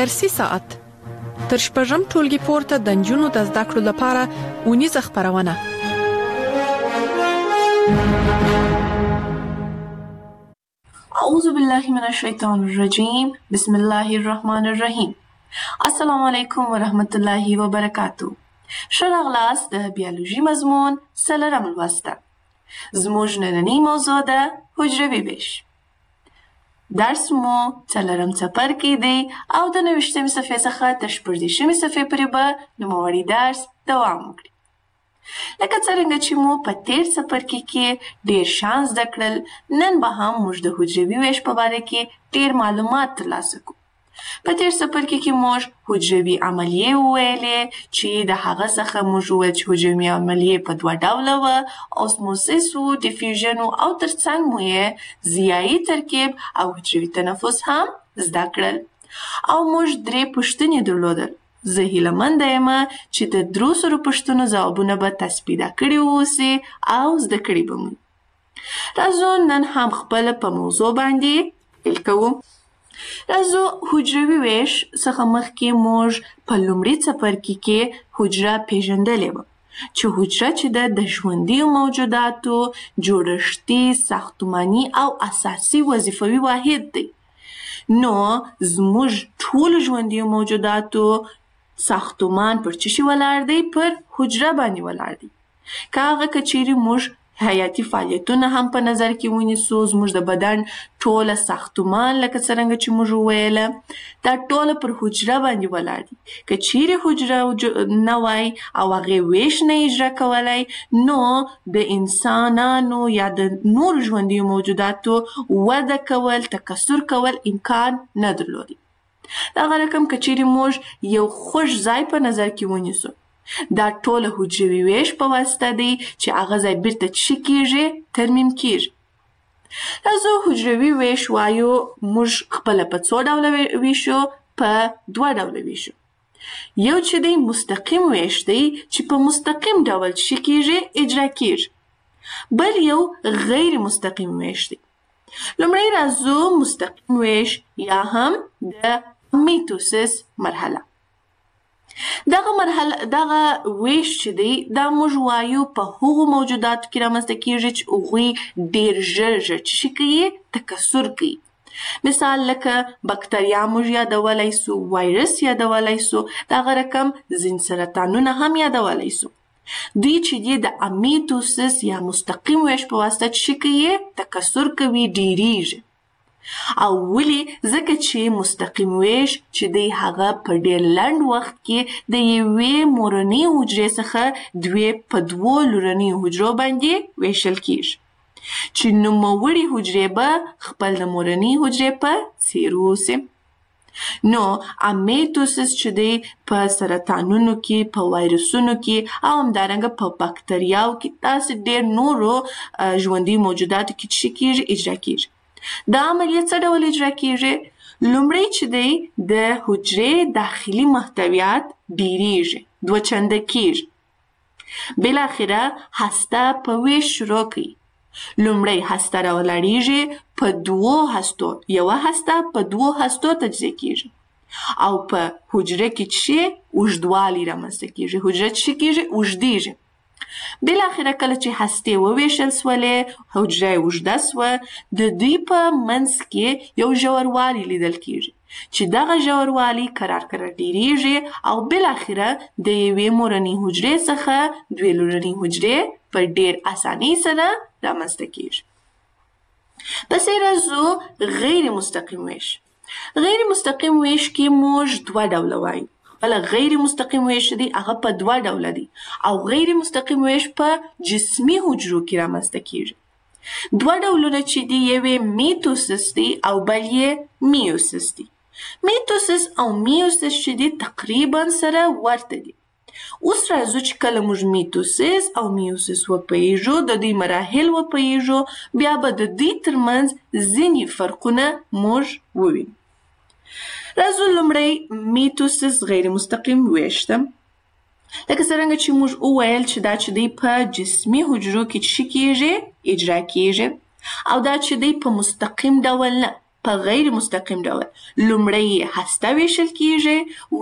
درسي ساعت تر شپږم ټولګي پورته د نجونو د زده کړو لپاره اونیزه خپرونه. اعوذ بالله من الشیطان الرجیم. بسم الله الرحمن الرحیم. السلام علیکم ورحمت الله وبرکاتو. ښه راغلاست د بیولوژي مضمون څلورم لوسته. زموږ نننۍ موضوع ده حجروي ویش. درس مو څلورم څپرکی دی او د 90مې صفحې څخه تر 14مې صفحې پورې به نوموړی درس دوام وکړي. لکه څرنګه چې مو په تیر څپرکي کې ډېر شان زده کړل، نن به هم موږ د حجروي ویش په باره کې ډېر معلومات ترلاسه کوو. په تیر څپرکي کې موږ حجروي عملیې وویلې چې د هغه څخه موږ وویل چې حجروي عملیې په دوه ډوله وه، اوسموسیس و، ډیفیوژن او ترڅنګ مو یې ضیایي ترکیب او حجروي تنفس هم زده کړل او موږ 3 پوښتنې درلودل. زه هیله منده یم چې د 300 پوښتنو ځوابونه به تاسو پیدا کړي واوسئ او زده کړي به مو. راځو نن هم خپله په موضوع باندې پیل کوو. راځو حجروي ویش څخه مخکې موږ په لومړي څپرکي کې حجره پیژندلې وه چې حجره چې د ژوندیو موجوداتو جوړښتي، ساختماني او اساسي وظیفوي واحد دی. نو زموږ ټولو ژوندیو موجوداتو ساختمان پر څه شي ولاړ دی؟ پر حجره باندې ولاړ دی. که هغه که چیرې موږ حیاتي فعالیتونه هم په نظر کې ونیسو، زموږ د بدن ټوله ساختمان لکه څرنګه چې موږ وویله دا ټوله پر حجره باندې ولاړ دي. که چیرې حجره نه وای او هغې ویش نه اجرا کولی، نو د انسانانو یا د نورو ژوندیو موجوداتو وده کول، تکثر کول امکان نه درلودی. دغه رقم که چیرې موږ یو خوږ ځای په نظر کې ونیسو، دا ټوله حجروي ویش په واسطه دی چې هغه ځای بیرته څه کیږي؟ ترمیم کیږي. راځو حجروي ویش وایو موږ خپله په څو ډوله ویشو؟ په 2 ډوله ویشو. یو چې دی مستقیم ویش دی چې په مستقیم ډول څه کیږي؟ اجرا کیږي. بل یو غیر مستقیم ویش دی. لومړی راځو مستقیم ویش یا هم د میتوسیس مرحله. دغه ویش چې دی دا موږ وایو په هغو موجوداتو کې رامنځته کیږي چې هغوی ډېر ژر څه کوي؟ تکثر کوي. مثال لکه بکتریا موږ یادولی سو، وایرس یادولی سو، دغه رقم ځینې سرطانونه هم یادولی سو. دوی چې دی د میتوسیس یا مستقیم ویش په واسطه څه کوي؟ تکثر کوي، ډېریږي. او ولې؟ ځکه چې مستقیم ویش چې دی هغه په ډېر لنډ وخت کې د یوې مورنۍ حجرې څخه 2 په 2 لورنیو حجرو باندې ویشل کیږي چې نوموړي حجرې به خپل د مورنۍ حجرې په څیر اوسي. نو میتوسیس چې دی په سرطانونو کې، په وایرسونو کې او همدارنګه په بکتریاو کې، داسې ډېر نورو ژوندي موجوداتو کې څه کیږي؟ اجرا کیږي. دا عملیه څه ډول اجرا کیږي؟ لومړی چې دی د حجرې داخلي محتویات ډیریږي، 2 چنده کیږي. بالاخره هسته په ویش شروع کوي. لومړی هسته راولاړیږي په 2 هستو، یوه هسته په 2 هستو تجزیه کیږي او په حجره کې څه اوږدوالی رامنځته کیږي، حجره څه کیږي؟ اوږدیږي. بالاخره کله چې هستې وویشل سولې، حجره اوږده سوه، د دوی په منځ کې یو ژوروالی لیدل کیږي چې دغه ژوروالی کرار ډیریږي او بالاخره د یوې مورنۍ حجرې څخه 2 لورنۍ حجرې په ډېر اسانۍ سره رامنځته کیږي. پسې راځو غیر مستقیم ویش. غیر مستقیم ویش کې موږ 2 ډوله وایو. بله غیر مستقیم ویش دی هغه په 2 ډوله دی او غیر مستقیم ویش په جسمي حجرو کې رامنځته کیږي. 2 ډولونه چې دی یوې میتوسیس دی او بل یې میوسیس دی. میتوسیس او میوسیس چې دی تقریبا سره ورته دي. اوس راځو چې کله موږ میتوسیس او میوسیس وپوهیږو، د دوی مراحل وپوهیږو، بیا به د دوی ترمنځ ځینې فرقونه موږ ووینو. راځو لومړی میتوسیس غیر مستقیم ویش ده. لکه څرنګه چې موږ وویل چې دا چې دی په جسمي حجرو کې څه کیږي؟ اجرا کیږي. او دا چې دی په مستقیم ډول نه، په غیر مستقیم ډول لومړی هسته ویشل کیږي،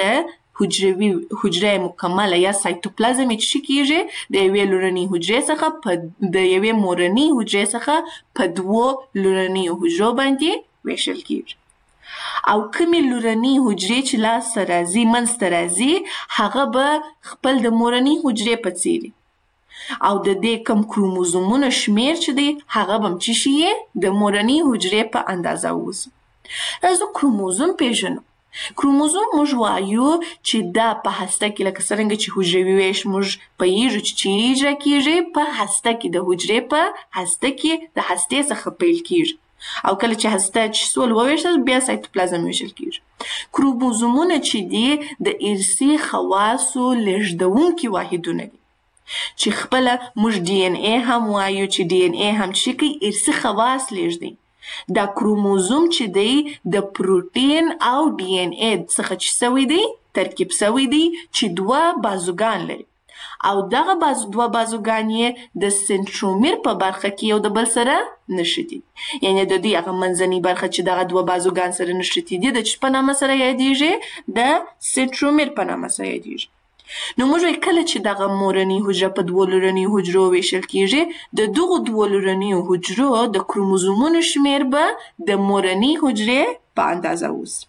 وروسته حجره مکمله یا سایتوپلازم چې کیږي د یوې لورنۍ حجرې څخه د یوې مورنۍ حجرې څخه په دوو لورنۍ حجرو باندې ویشل کیږي. او کومې لورنۍ حجرې چې لاسته راځي منځته راځي هغه به خپل د مورنۍ حجرې په څیر او د دې کوم کروموزومونو شمیر چې دی هغه به هم څه شي د مورنۍ حجرې په اندازه واوسي. راځو کروموزوم پیژنو. کروموزوم موږ وایو چې دا په هسته کې لکه څرنګه چې حجروي ویش موږ پوهیږو چې چیرې اجرا کیږي په هسته کې د حجرې په هسته کې د هستې څخه پیل کیږي او کله چې هسته چې سول وویشل بیا سایتوپلازم ویشل کیږي. کروموزومونه چې دي د ارثي خواصو لیږدونکي واحدونه دي چې خپله موږ ډي ان اے هم وایو چې ډي ان اے هم چې کوي ارثي خواص لیږدوي. دا کروموزوم چې دی د پروټین او ډي ان اے څخه چې سوی دی ترکیب سوی دی چې دوه بازوګان لري او دغه دوه بازوګان یې د سنترومیر په برخه کې یو د بل سره نښتي، یعنی د دوی هغه منځنۍ برخه چې دغه دوه بازوګان سره نښتي دي د چه په نامه سره یادیږي؟ د سنترومیر په نامه سره یادیږي. نو موږ وایو کله چې دغه مورنۍ حجره په دوو لورنۍ حجرو ویشل کیږي د دغو دوو لورنۍ حجرو د کروموزومونو شمیر به د مورنۍ حجرې په اندازه اوسي.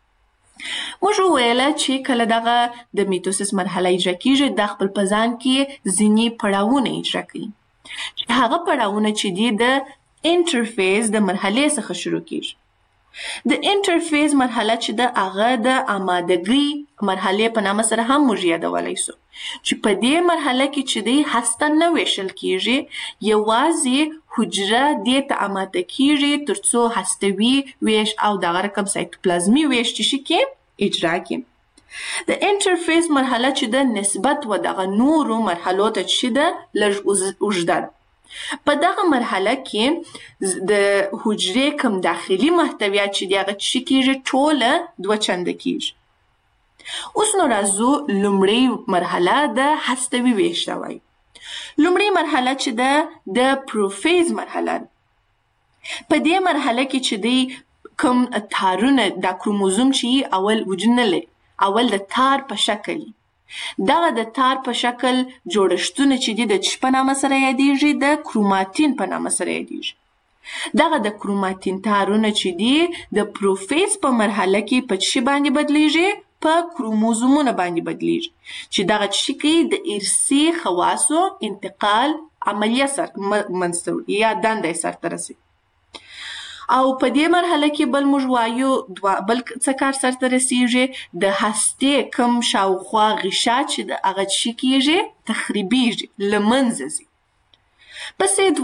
موږ وویله چې کله دغه د میتوسیس مرحله اجرا کیږي دا خپل په ځان کې ځینې پړاوونه اجرا کوي. هغه پړاوونه چې دي د انټرفیز د مرحلې څخه شروع کیږي. د انټرفیز مرحله چې ده هغه د آمادګۍ مرحلې په نامه سره هم موږ یادولی سو چې په دې مرحله کې چې دی هسته نه ویشل کیږي، یوازې حجره دې ته آماده کیږي ترڅو هستوي ویش او دغه رقم سایتوپلازمي ویش چې کې اجرا کړي. د انټرفیز مرحله چې ده نسبت و دغه نورو مرحلو ته چې ده لږ اوږده ده. په دغه مرحله کې د حجرې کوم داخلي محتویات چې دي هغه څه کیږي ټوله دوه چنده کیږي. اوس نو راځو لومړی مرحله د هستوي ویش ته وایي. لومړی مرحله چې ده د پروفیز مرحله ده. په دې مرحله کې چې دی کوم تارونه دا کروموزوم چې اول وجود نه لري، اول د تار په شکل دغه د تار په شکل جوړښتونه چې دي د چه په نامه سره یادیږي؟ د کروماتین په نامه سره یادیږي. دغه د کروماتین تارونه چې دي د پروفیز په مرحله کې په چه باندې بدلیږي؟ په کروموزومونه باندې بدلیږي چې دغه چه کوي د ارثي خواصو انتقال عملیه منځته یا دنده سرته رسي. او په دې مرحله کې بل موږ وایو بل څه کار سرته رسیږي؟ د هستې کوم شاوخوا غشا چې د هغه څه کیږي؟ تخریبیږي، له منځه ځي. پسې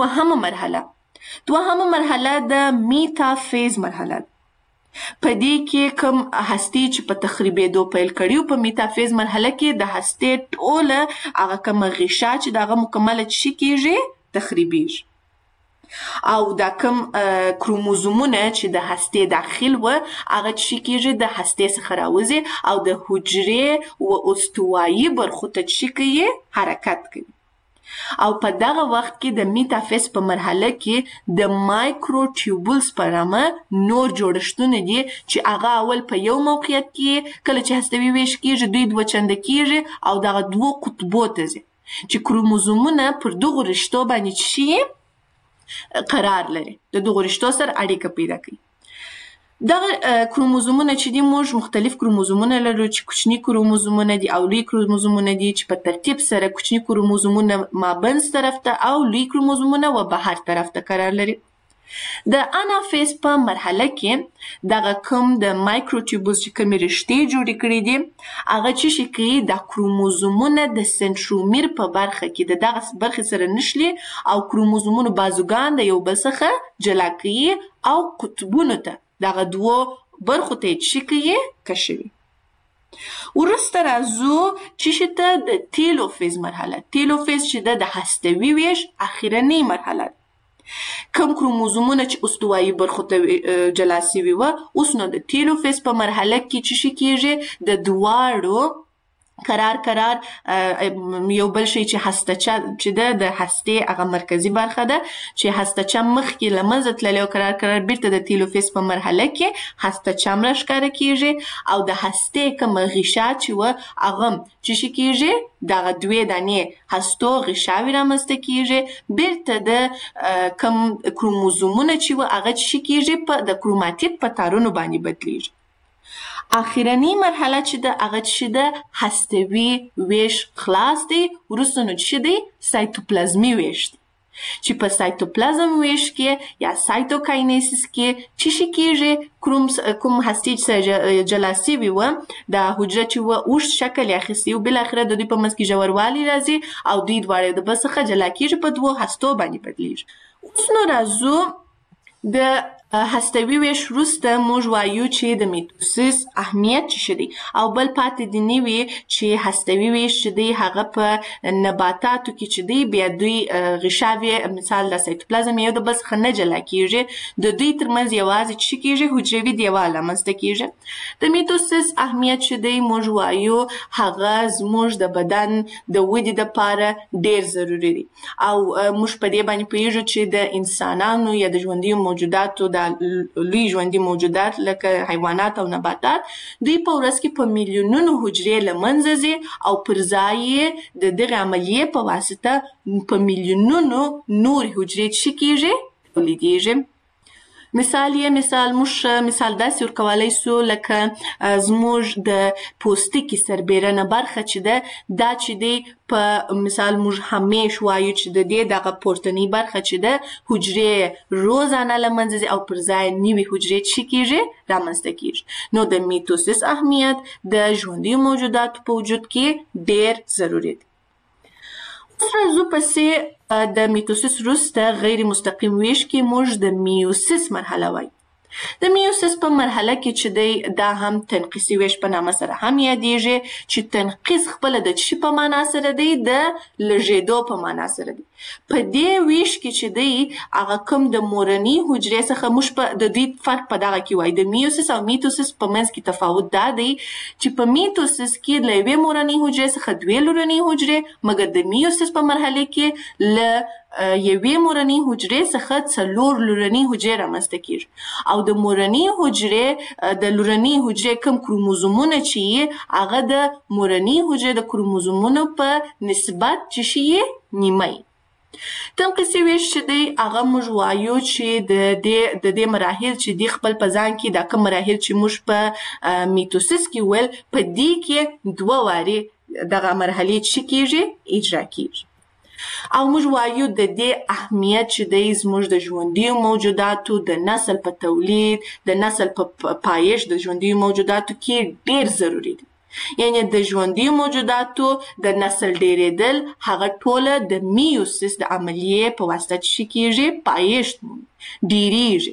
دوهمه مرحله د میتافیز مرحله ده. په دې کې کوم هستې چې په تخریبېدو پیل کړي په میتافیز مرحله کې د هستې ټوله هغه کوم غشا چې دغه مکمله څه کیږي؟ تخریبیږي. او دا کوم کروموزومونه چې د هستې داخل و هغه څه کیږي؟ د هستې څخه راوځي او د حجرې و استوایي برخو ته څه کوي؟ حرکت کوي. او په دغه وخت کې د میتافیز په مرحله کې د مایکروټیوبولز په نامه نور جوړښتونه دي چې هغه اول په یو موقعیت کې کله چې هستوي ویش کیږي دوی دوه چنده کیږي او دغه دوه قطبو ته ځي چې کروموزومونه پر دغو رشتو باندې څه قرار لري، د دغو رشتو سره اړیکه پیدا کوي. دغه کروموزومونه چې دي موږ مختلف کروموزومونه لرو چې کوچني کروموزومونه دي او لوی کروموزومونه دي چې په ترتیب سره کوچني کروموزومونه مابینځ طرف ته او لوی کروموزومونه و بهر طرف ته قرار لري. د انافیز په مرحله کې دغه کوم د مایکروټیوبولز چې کومې رشتې جوړې کړي دي هغه څه کوي؟ دا کروموزومونه د سنترومیر په برخه کې د دغه برخې سره نښلي او کروموزومونو بازوګان د یو بل څخه جلا کوي او قطبونو ته دغه دوو برخو ته څه کوي؟ کشوي. وروسته راځو چې ته د تیلوفیز مرحله. تیلوفیز چې د هستوي ویش اخرنۍ مرحله ده. کوم کروموزومونه چې استوایي برخو ته جلا سوي وه اوس نو د تیلوفیز په مرحله کې څه کیږي؟ د دواړو قرار یو بل شي چې هستچه چې د هستې هغه مرکزی برخه ده چې هستچه مخکې له منځه تللی او قرار بیرته د تیلوفیز په مرحله کې هستچه راښکاره کیږي او د هستې کومه غشا چې وه هغه چې شي کیږي دغه 2 دانې هستو غشاوې رامنځته کیږي بیرته د کوم کروموزومونه چې وه هغه چې شي کیږي د کروماتید په تارونو باندې بدلیږي. اخرنی مرحله چې ده هغه چې ده هستوي ویش خلاص دی. وروسته نو چې دی سایتوپلازمي ویش دی چې په سایتوپلازم ویش کې یا سایتوکاینیسیس کې چې شي کیږي کوم هستې چې جلا سوي وه دا حجره چې وه اوږد شکل یې اخیستی و بالاخره د دوی په منځ کې ژوروالی راځي او دوی دواړه د بل څخه جلا کیږي په 2 هستو باندې بدلیږي. اوس نو راځو د هستوي ویش وروسته موږ وایو چې د میتوسیس اهمیت څه دی او بل پاتې دی نوي چې هستوي ویش چې دی هغه په نباتاتو کې چې دی بیا دوی غشاوې مثال د سایتوپلازم یو د بل څخه نه جلا کیږي د دوی ترمنځ یوازې څه کیږي حجروي دیوال رامنځته کیږي. د میتوسیس اهمیت چې دی موږ وایو هغه زموږ د بدن د ودې دپاره ډیر ضروري دی او موږ په دې باندې پوهیږو چې د انسانانو یا د ژوندیو موجوداتو لوی ژوندي موجودات لکه حیوانات او نباتات دوی په ورځ کې په میلیونونو حجرې له منځه ځي او پر ځای یې د دغې عملیې په واسطه په میلیونونو نورې حجرې چې کیږي تولیدیږي. مثال موږ مثال داسې ورکولی سو لکه زموږ د پوستکي سربیرنه برخه چې ده دا چې دی په مثال موږ همیش وایو چې د دې دغه پورتنۍ برخه چې ده حجرې روزانه له منځه ځي او پر ځای نوي حجرې چې کیږي رامنځته کیږي. نو د میتوسیس اهمیت د ژوندیو موجوداتو په وجود کې ډیر ضروري دی. اوس راځو پسې د میتوسیس وروسته غیر مستقیم ویش کې موږ د میوسیس مرحله وایو. د میوسیس په مرحله کې چې دی دا هم تنقیصي ویش په نامه سره هم یادیږي چې تنقیص خپله د څه په معنا سره دی د لږېدو په معنا سره دی. په دې ویش کې چې دی هغه کوم د مورنۍ حجرې څخه موږ د دوی فرق په دغه کې وایو د میوسیس او میتوسیس په منځ کې تفاوت دا دی چې په میتوسیس کې له یوې مورنۍ حجرې څخه 2 لورنۍ حجرې مګر د میوسیس په مرحله کې له یوې مورنۍ حجرې څخه 4 لورنۍ حجرې رامنځته کیږي او د مورنۍ حجرې د لورنۍ حجرې کوم کروموزومونه چې هغه د مورنۍ حجرې د کروموزومونو په نسبت چې شي نیمه. تنقیصي ویش چې دی هغه موږ وایو چې د دې مراحل چې دی خپل په ځان کې دا کوم مراحل چې موږ په میتوسیس کې ویل په دې کې 2 وارې دغه مرحلې چې کیږي اجرا کیږي او موږ وایو د دې اهمیت چې دی زموږ د ژوندیو موجوداتو د نسل په تولید د نسل په پایښت د ژوندیو موجوداتو کې ډیر ضروري دی. یعنی د ژوندیو موجوداتو د نسل ډیریدل هغه ټوله د میوسیس د عملیې په واسطه چې کیږي پایښت ډیریږي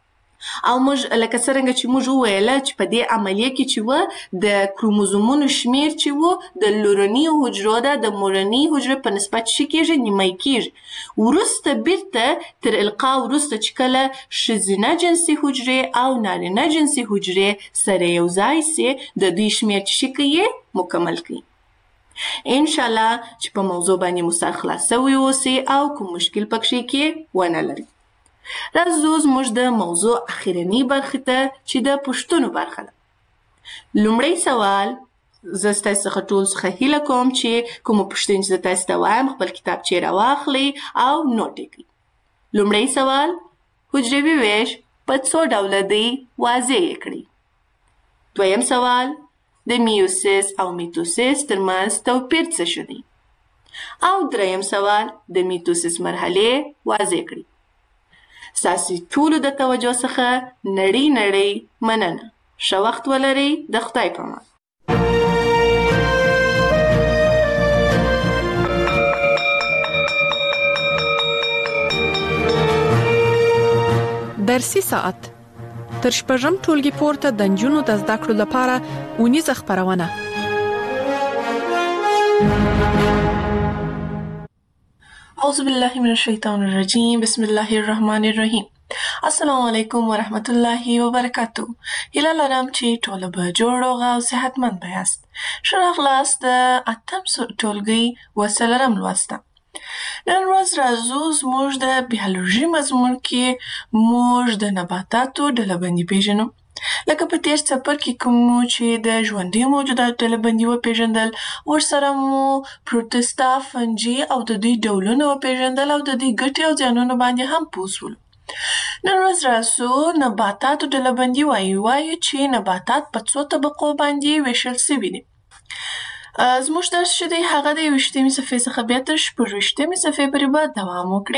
او موږ لکه څرنګه چې موږ وویله چې په دې عملیه کې چې وه د کروموزومونو شمیر چې وه د لورنیو حجرو ده د مورنۍ حجرې په نسبت چې کیږي نیمه کیږي. وروسته بیرته تر القا وروسته چې کله ښځینه جنسي حجرې او نارینه جنسي حجرې سره یو ځای سي د دوی شمیر چې کوي مکمل کوي. انشاءالله چې په موضوع باندې مو سر خلاص سوی اوسي او کوم مشکل پکې کې ونه لري. راځو زموږ د موضوع اخرنۍ برخې ته چې د پوښتنو برخه ده. لومړی سوال زه ستاسو څخه ټولو څخه هیله کوم چې کومه پوښتنې چې زه تاسو ته وایم خپل کتابچې راواخلئ او نوټ یې کړئ. لومړی سوال حجروي ویش په څو ډوله دی واضح یې کړئ. دویم سوال د میوسیس او میتوسیس ترمنځ توپیر څه شو دی او دریم سوال د میتوسیس مرحلې واضح کړئ. ستاسو ټولو د توجه څخه نړۍ مننه. ښه وخت ولرئ. د خدای په امان. درسي ساعت تر شپږم ټولګي پورته د نجونو د زده کړو لپاره اونیزه خپرونه. أعوذ بالله من الشيطان الرجيم. بسم الله الرحمن الرحيم. السلام علیکم ورحمت الله وبرکاتو. هیله لرم چې ټوله به جوړ روغ او صحتمند به یاست. ښه راغلاست د اتم ټولګي اووه څلورم لوست ته. نن ورځ راځو زموږ د بیولوژي مضمون کې موږ د نباتاتو ډلهبندي پیژنو. لکه په تېر څپرکي کې مو چې د ژوندیو موجوداتو ډلهبندي وپېژندل، ورسره مو پروټستا، فنجي او د دوی ډولونه وپېژندل او د دوی ګټې او زیانونو باندې هم پوه شولو. نن ورځ راځو نباتاتو ډلهبندي وایو چې نباتات په څو طبقو باندې ویشل سوي دي. زموږ درس چې دی هغه د 21مې صفحې څخه بیا تر 26مې صفحې پورې به دوام وکړي.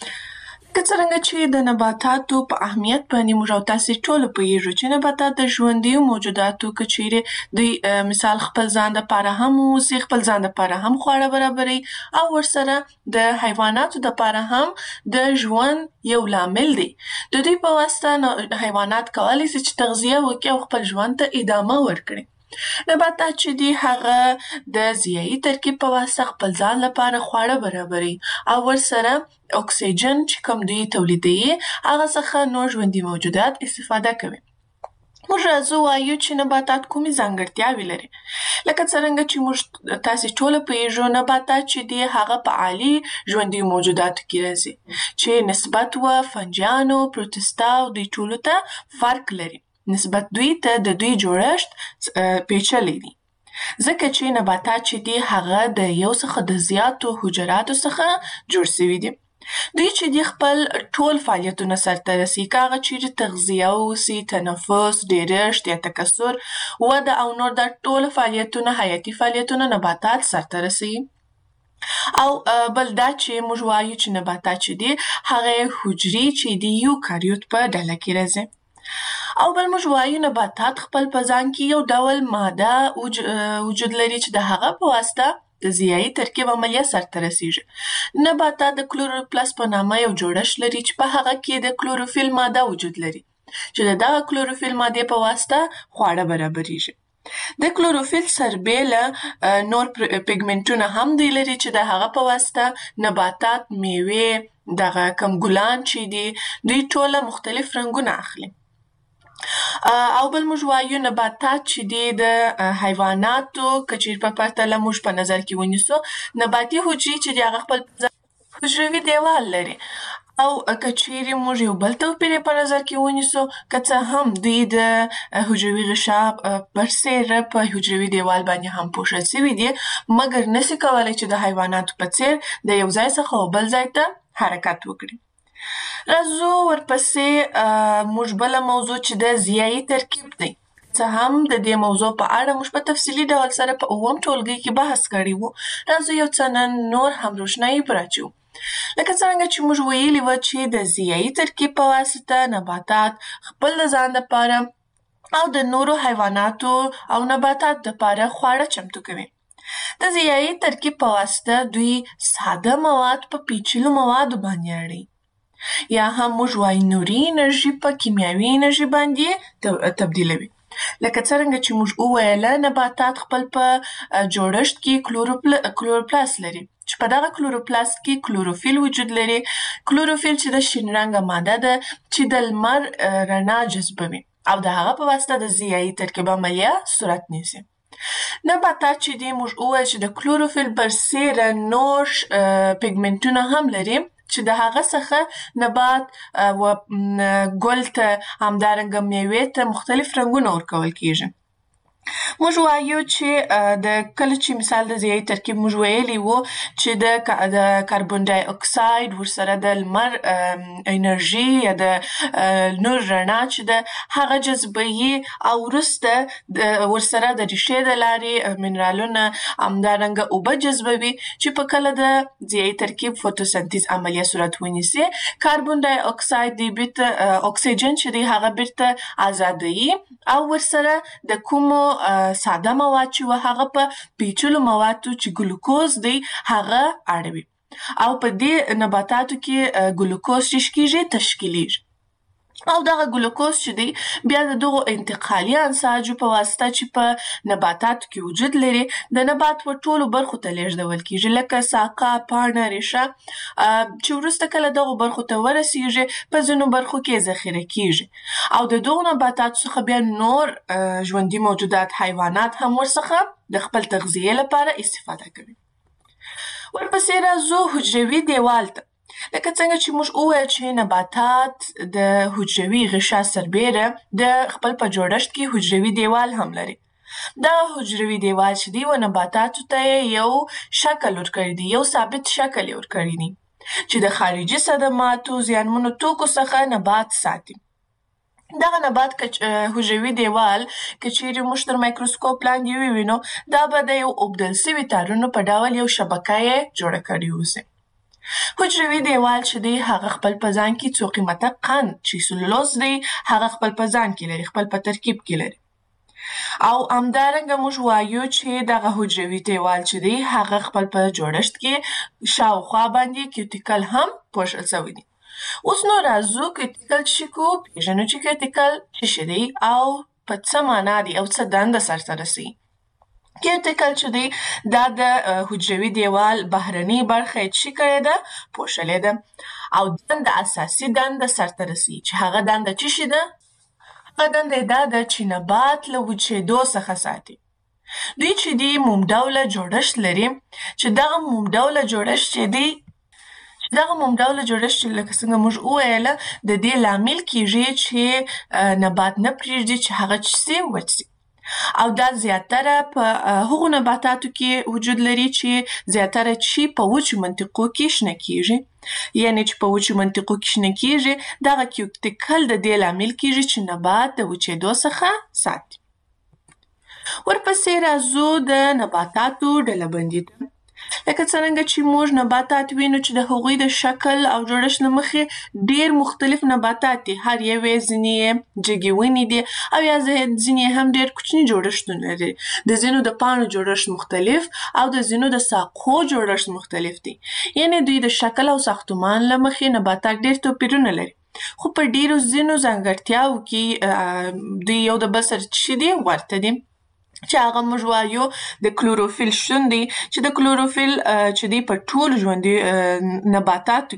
که څرنګه چې د نباتاتو په اهمیت باندې موږ او تاسې ټوله پوهیږو چې نباتات د ژوندیو موجوداتو که چیرې دوی مثال خپل ځان دپاره هم واوسي، خپل ځان دپاره هم خواړه برابروي او ورسره د حیواناتو دپاره هم د ژوند یو لامل دی. د دوی په واسطه حیوانات کولی شي چې تغذیه وکړي او خپل ژوند ته ادامه ورکړي. نباتات چې دي هغه د ضیایي ترکیب په واسطه خپل ځان لپاره خواړه برابروي او ورسره اکسیجن چې کوم دوی تولیدوي هغه څخه نور ژوندي موجودات استفاده کوي. موږ راځو وایو چې نباتات کومې ځانګړتیاوې لري. لکه څرنګه چې موږ تاسې ټوله پوهیږو نباتات چې دي هغه په عالي ژوندیو موجوداتو کې راځي چې نسبت فنجیانو، پروټستا او دوی ټولو ته فرق لري. نسبت دوی ته د دوی جوړښت پیچلی دی. ځکه چې نباتات چې دي هغه د یو څخه د زیاتو حجراتو څخه جوړ سوي دي. دوی چې دي خپل ټول فعالیتونه سرته رسوي، که هغه چیرې تغذیه واوسي، تنفس، ډیرښت یا تکثر، وده او نور دا ټول فعالیتونه حیاتي فعالیتونه نباتات سرته رسوي. او بل دا چې موږ وایو چې نباتات چې دي هغه حجرې چې دي یوکاریوت په ډله کې راځي. او بل موږ وایو نباتات خپل په ځان کې یو ډول ماده وجود لري چې د هغه په واسطه د ضیایي ترکیب عملیه سرته رسیږي. نباتات د کلوروپلاست په نامه یو جوړښت لري چې په هغه کې د کلوروفیل ماده وجود لري چې د دغه کلوروفیل مادې په واسطه خواړه برابریږي. د کلوروفیل سربیله نور پیګمنټونه هم دوی لري چې د هغه په واسطه نباتات، میوې، دغه کم ګلان چې دي دوی ټوله مختلف رنګونه اخلي. او بل موږ وایو نباتات چې دي د حیواناتو که چیرې په پرتله موږ په نظر کې ونیسو، نباتي حجرې چې دي هغه خپل حجروي دیوال لري. او که چیرې موږ یو بل توپیر په نظر کې ونیسو، که څه هم دوی د حجروي غشا برسېره په حجروي دیوال باندې هم پوښل سوي دي، مګر نسي کولی چې د حیواناتو په څېر د یو ځای څخه بل ځای ته حرکت وکړي. راځو ورپسې موږ بله موضوع چې د ضیایي ترکیب دی. څه هم د دې موضوع په اړه موږ په تفصیلي ډول سره په اووم ټولګي کې بحث کړی و. راځو یو څه نن نور هم روښنایي پرې اچوو. لکه څرنګه چې موږ ویلي وو چې د ضیایي ترکیب په واسطه نباتات خپل د ځان دپاره او د نورو حیواناتو او نباتاتو دپاره خواړه چمتو کوي. د ضیایي ترکیب په واسطه دوی ساده مواد په پیچلو موادو باندې اړوي. یا هم موږ وایو نوري انرژي په کیمیاوي انرژي باندې تبدیلوي. لکه څرنګه چې موږ وویله نباتات خپل په جوړښت کې کلوروپلاست لري چې په دغه کلوروپلاست کې کلوروفیل وجود لري. کلوروفیل چې د شین رنګه ماده ده چې د لمر رڼا جذبوي او د هغه په واسطه د ضیایي ترکیب عملیه صورت نیسي. نباتات چې دي موږ وویل چې د کلوروفیل برسېره نور پیګمنټونه هم لري چې د هغه څخه نبات ګل ته همدارنګه میوې ته مختلف رنګونه ورکول کیږي. موږ وایو چې د کله چې مثال د ضیایي ترکیب موږ ویلي وو چې د کاربن ډای اکساید ورسره د لمر انرژي یا د نور رڼا چې ده هغه جذبوي او وروسته ورسره د ریښې د لارې منرالونه همدارنګه اوبه جذبوي چې په کله د ضیایي ترکیب فوتوسنتیز عملیه صورت ونیسي. کاربن ډای اکساید دی بیرته اکسیجن چې دی هغه بیرته ازادوي او ورسره د کومو ساده مواد چې وه هغه په پیچلو موادو چې ګلوکوز دی هغه اړوي او په دې نباتاتو کې ګلوکوز چې کیږي تشکیلیږي. او دغه ګلوکوز چې دی بیا د دغو انتقالي انساجو په واسطه چې په نباتاتو کې وجود لري د نبات په ټولو برخو ته لیږدول کیږي، لکه ساقه، پاڼه، ریښه، چې وروسته کله دغو برخو ته ورسیږي په ځینو برخو کې ذخیره کیږي او د دغو نباتاتو څخه بیا نور ژوندي موجودات حیوانات هم ورڅخه د خپل تغذیې لپاره استفاده کوي. ورپسې راځو حجروي دیوال ته. لکه څنګه چې موږ وویل چې نباتات د حجروي غشا سربیره د خپل په جوړښت کې حجروي دیوال هم لري. دا حجروي دیوال چې دی و نباتاتو ته یو شکل ورکړی دی، یو ثابت شکل یې ورکړی دی چې د خارجي صدماتو زیانمنو توکو څخه نبات ساتي. دغه نبات حجروي دیوال که چیرې موږ تر مایکروسکوپ لاندې ووینو دا به د یو اوبدل سوي تارونو په ډول یو شبکه یې جوړه کړې اوسي. حجروي دیوال چې دی هغه خپل په ځان کې څو قیمته قند چې سلولوز دی هغه خپل په ځان کې لري، خپل په ترکیب کې لري. او همدارنګه موږ وایو چې دغه حجروي دیوال چې دی هغه خپل په جوړښت کې شاوخوا باندې کیوټیکل هم پوښل شوی دی. اوس نو راځو کیوټیکل چې کو پیژنو چې کیوټیکل څه شی دی او په څه معنا دی او څه دنده سرته رسوي. کیوټیکل چې دی دا د حجروي دیوال بهرنۍ برخه یې څه کړې ده پوښلې ده او دنده اساسي دنده سرته رسوي چې هغه دنده څه شی ده؟ هغه دنده یې دا ده چې نبات له وچېدو څخه ساتي. دوی چې دی موم ډوله جوړښت لري چې دغه موم ډوله جوړښت چې دی لکه څنګه موږ وویله د دې لامل کیږي چې نبات نه پرېږدي چې هغه څه سي وچ سي. او دا زیاتره په هغو نباتاتو کې وجود لري چې زیاتره چې په وچو منطقو کې شنه کیږي، یعنی چې په وچو منطقو کې شنه کیږي دغه کیوټیکل د دې لامل کیږي چې نبات د وچېدو څخه ساتي. ورپسې راځو د نباتاتو ډلبندي ته. لکه څرنګه چې موږ نباتات وینو چې د هغوی د شکل او جوړښت له مخې ډېر مختلف نباتات دي، هر یو یې ځینې یې جګې ونې دي او یا ځینې یې هم ډېر کوچني جوړښتونه لري. د ځینو د پاڼو جوړښت مختلف او د ځینو د ساقو جوړښت مختلف دی، یعنی دوی د شکل او ساختمان له مخې نباتات ډېر توپیرونه لري، خو په ډېرو ځینو ځانګړتیاوو کې دوی یو د بل سره څه دي ورته دي چې هغه موږ وایو د کلوروفیل شتون دی چې د کلوروفیل چې دی په ټولو ژوندي نباتاتو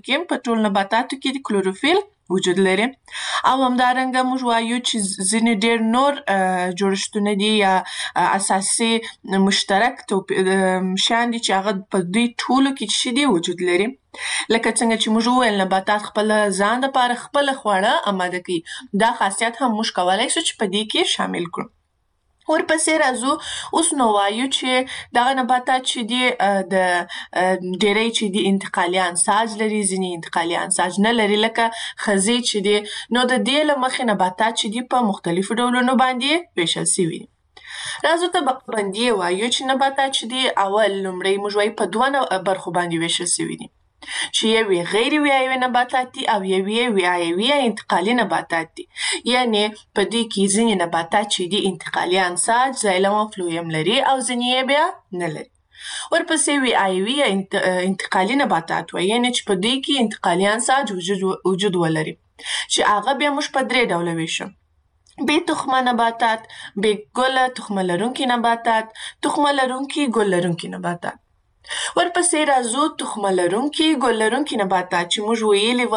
کې د کلوروفیل وجود لري. او همدارنګه موږ وایو چې ځینې ډېر نور جوړښتونه دي یا اساسي مشترک شیان دي چې هغه په دوی ټولو کې څه دي وجود لري. لکه څنګه چې موږ وویل نباتات خپل ځان دپاره خپله خواړه اماده کوي، دا خاصیت هم موږ کولی شو چې په دې کې شامل کړو. ورپسې راځو اوس نو وایو چې دغه نباتات چې دي د ډېری چې دي انتقالي انساج لري، ځینې انتقالي انساج نه لري لکه خزې چې دي، نو د دې له مخې نباتات چې دي په مختلفو ډولونو باندې ویشل سوي دي. راځو طبقه بندي وایو چې نباتات چې دي لومړی موږ وایو په دوه برخو باندې ویشل سوي دي چې یو غیر ویایوي نباتات دي او یو ویایوي انتقالي نباتات دي، یعنی په دې کې ځینې نباتات چې دي انتقالي انساج زایلم او فلویم لري او ځینې یې بیا نه لري. ورپسې ویایوي انتقالي نباتات وایي، یعنی چې په دې کې انتقالي انساج وجود ولري چې هغه بیا موږ په 3 ډوله ویشو: بې تخمه نباتات، بې ګله تخمه لرونکي نباتات، تخمه لرونکي ګل لرونکي نباتات. ورپسې راځو تخمه لرونکي ګل لرونکي نباتات چې موږ ویلي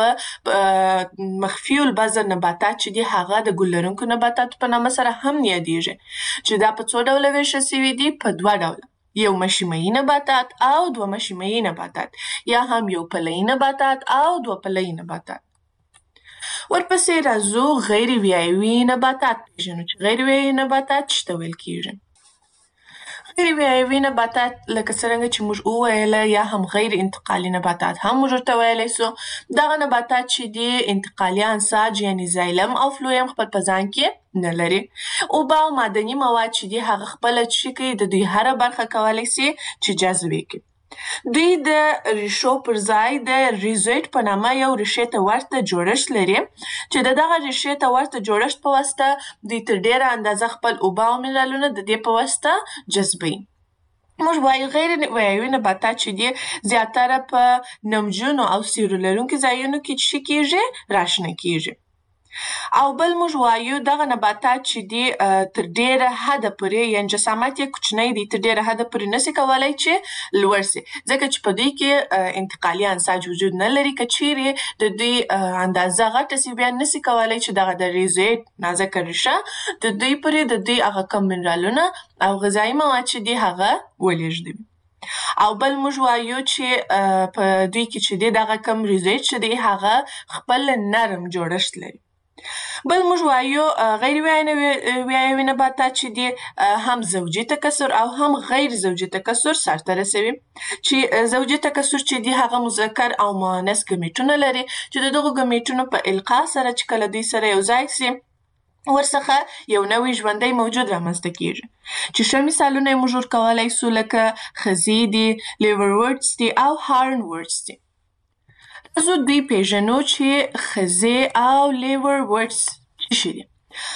وه مخفي البذر نباتات چې دي هغه د ګل لرونکو نباتاتو په نامه سره هم یادیږي چې دا په څو ډوله ویشل سوي دي؟ په 2 ډوله، یو مشیمه‌یي نباتات او 2 مشیمه‌یي نباتات، یا هم یو پله‌یي نباتات او 2 پله‌یي نباتات. ورپسې راځو غیر ویایوي نباتات پیژنو چې غیر ویایوي نباتات څه ته ویل کیږي. غیر ویایوي نباتات لکه څرنګه چې موږ وویله یا هم غیر انتقالي نباتات هم موږ ورته ویلی سو، دغه نباتات چې دي انتقالي انساج یعنی زایلم او فلویم خپل په ځان کې نه لري. اوبه او معدني مواد چې دي هغه خپله څه کوي د دوی هره برخه کولی سي چې جذب یې کړي. دوی د ریښو پر ځای د ریزویډ په نامه یو ریښې ته ورته جوړښت لري چې د دغه ریښې ته ورته جوړښت په واسطه دوی تر ډېره اندازه خپل اوبه او منرالونه د دې په واسطه جذبوي. موږ وایو غیر ویایوي نباتات چې دي زیاتره په نمجنو او سیوري لرونکو ځایونو کې څه کیږي؟ راشنه کیږي. او بل موږ وایو دغه نباتات چې دي تر ډېره حده پورې یعنې جسامت یې کوچنی دی تر ډېره حده پورې نسي کولی چې لوړ سي ځکه چې په دوی کې انتقالي انساج وجود نه لري که چیرې د دوی اندازه غټه سي بیا نسي کولی چې دغه د ریزویډ نازکه ریشه د دوی پورې د دوی هغه کم منرالونه او غذایي مواد چې دي هغه ولېږدوي او بل موږ وایو چې په دوی کې چې دی دغه کم ریزویډ چې دی هغه خپل نرم جوړښت لري بل موږ وایو غیر ویایوي نباتات چې دي هم زوجي تکثر او هم غیر زوجي تکثر سرته رسوي چې زوجي تکثر چې دي هغه مذکر او مؤنث ګمیټونه لري چې د دغو ګمیټونو په القا سره چې کله دوی سره یو ځای سي ورڅخه یو نوی ژوندی موجود رامنځته کیږي چې ښه مثالونه یې موږ ورکولی سو لکه خزي دي لیورورډز دي او هارن ورډز دي زه دوی پیژنو چې خزي او لیورورډز څه شي دي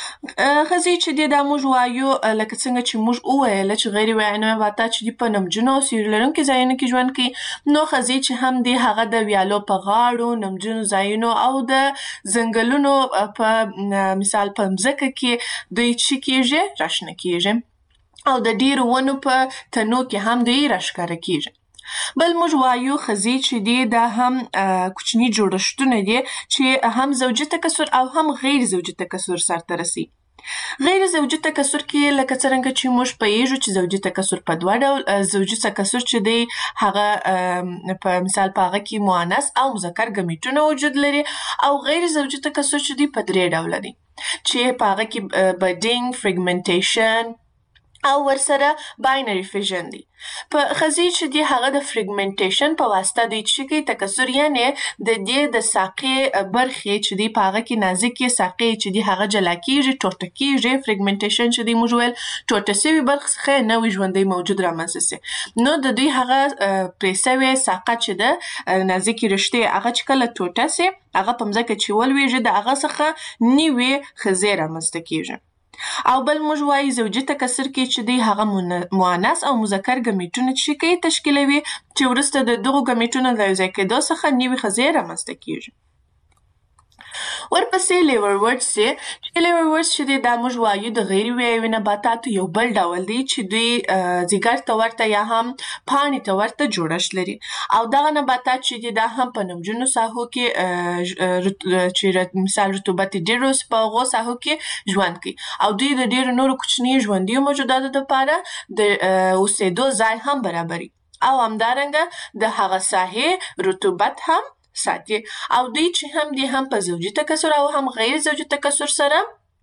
خزي چې دی دا موږ وایو لکه څنګه چې موږ وویله چې غیر ویایي نباتات چې دي په نمجنو او سیوري لرونکي ځایونو کې ژوند کوي نو خزي چې هم دی هغه د ویالو په غاړو نمجنو ځایونو او د ځنګلونو په مثال په مځکه کې دوی څه کیږي راشنه کیږي او د ډیرو ونو په تنو کې هم دوی راښکاره کیږي بل موږ وایو خزي چې دي دا هم کوچني جوړښتونه دي چې هم زوجي تکثر او هم غیر زوجي تکثر سرته رسي غیر زوجي تکثر کې لکه څرنګه چې موږ پوهیږو چې زوجي تکثر په دوه ډول زوجي تکثر چې دی هغه په مثال په هغه کې مؤنث او مذکر ګمیټونه وجود لري او غیر زوجي تکثر چې دی په درې ډوله دي چې په هغه کې بډینګ فریګمنټیشن او ورسره باینري فیژن دی په خزي چې دی هغه د فریګمنټیشن په واسطه دوی چې کوي تکثر یعنې د دې د ساقې برخې چې دی په هغه کې نازکې ساقې چې دی هغه جلا کیږي ټوټه کیږي فریګمنټیشن چې دی موږ ویل ټوټه سوي برخې څخه نوی ژوندی موجود رامنځته سي نو د دوی هغه پرې سوې ساقه چې ده نازکې رشتې هغه چې کله ټوټه سي هغه په مځکه چې ولویږي د هغه څخه نوې خزې رامنځته کیږي او بل موږ وایي زوجي تکثر کې چې دی هغه مؤنث او مذکر ګمیټونه چې کوي تشکیلوي چې وروسته د دغو ګمیټونو د یو ځای کېدو څخه نوې خزې رامنځته کیږي ورپسې لیورورډز دي چې لیورورډز چې دی دا موږ وایو د غیر ویایوي نباتاتو یو بل ډول دی چې دوی ځیګر ته ورته یا هم پاڼې ته ورته جوړښت لري او دغه نباتات چې دي دا هم په نمجنو ساحو کې چې مثال رطوبت یې ډېر وي په هغو ساحو کې ژوند کوي او دوی د ډېرو نورو کوچنیو ژوندیو موجوداتو دپاره د اوسېدو ځای هم برابري او همدارنګه د هغه ساحې رطوبت هم ساتي او دوی چې هم دي هم په زوجي تکثر او هم غیر زوجي تکثر سره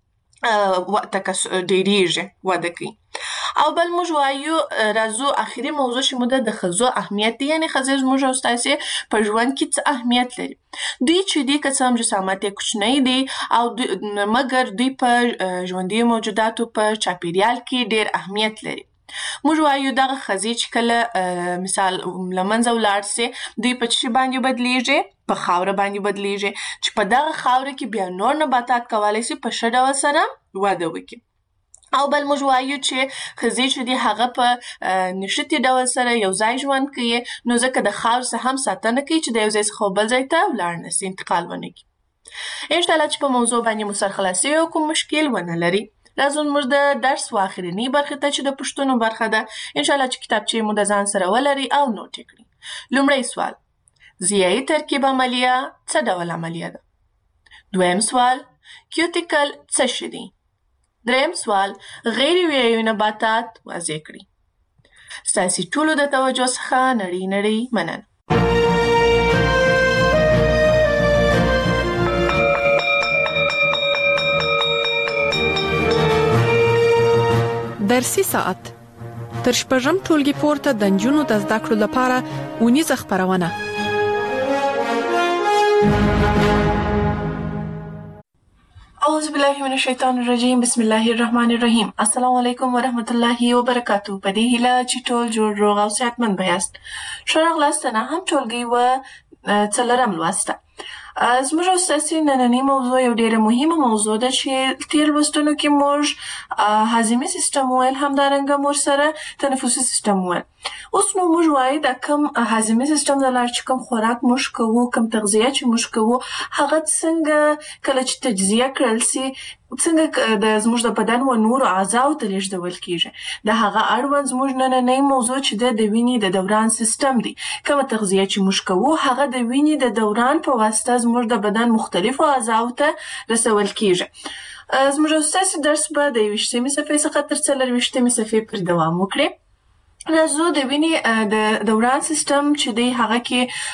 ډېریږي وده کوي او بل موږ وایو راځو اخري موضوع چې موږ د ښځو اهمیت دی یعنې ښځې زموږ او ستاسې په ژوند کې څه اهمیت لري دوی چې دي که څه هم جسامت یې کوچنی دی او مګر دوی په ژوندیو موجوداتو په چاپیریال کې ډېر اهمیت لري موږ وایو دغه خزي چې کله مثال له منځه ولاړ سي دوی په څه باندې بدلیږي په خاوره باندې بدلیږي چې په دغه خاوره کې بیا نور نباتات کولی سي په ښه ډول سره وده وکړي او بل موږ وایو چې خزي چې دي هغه په نښتي ډول سره یو ځای ژوند کوي نو ځکه د خاورې څخه هم ساتنه کوي چې د یو ځای څخه بل ځای ته ولاړ نه سي انتقال ونه کړي انشاءالله چې په موضوع باندې مو سرخلاصي او کوم مشکل ونه لري راځو موږ د درس و آخرنۍ برخې ته چې د پوښتنو برخه ده انشاءالله چې کتابچې مو د ځان سره ولري او نوټ یې کړي لومړی سوال ضیایي ترکیب عملیه څه ډول عملیه ده دویم سوال کیوتیکل څه شی دی دریم سوال غیر ویایي نباتات واضح کړي ستاسې ټولو د توجه څخه نړۍ مننه درسي ساعت تر شپږم ټولګي پورته د نجونو د زده کړو لپاره اونیزه خپرونه اعوذ بالله من الشیطان الرجیم بسم الله الرحمن الرحیم السلام علیکم ورحمت الله وبرکاتو په دې هیله چې ټول جوړ روغ او صحتمند بیاست ښه راغلاست نه هم ټولګي و څلورم لوسته زموږ او ستاسې نننۍ موضوع یو ډېره مهمه موضوع ده چې تېر لوستونو کې موږ هاضمي سیستم وویل همدارنګه موږ سره تنفسي سیستم وویل اوس نو موږ وایو دا کوم هاضمي سیستم د لارې چې کوم خوراک موږ کوو، کوم تغذیه چې موږ کوو، هغه څنګه کله چې تجزیه کړل سي څنګه زموږ د بدن و نورو اعضاو ته لیږدول کیږي. د هغه اړوند زموږ نننۍ موضوع چې د وینې د دوران سیستم دی. کومه تغذیه چې موږ کوو هغه د وینې د دوران په واسطه زموږ د بدن مختلفو اعضاو ته رسول کیږي. زموږ ستاسو درس به د 21مې صفحې څخه تر 24مې صفحې پورې دوام وکړي. راځو د وینې د دوران سیستم چې دی هغه کې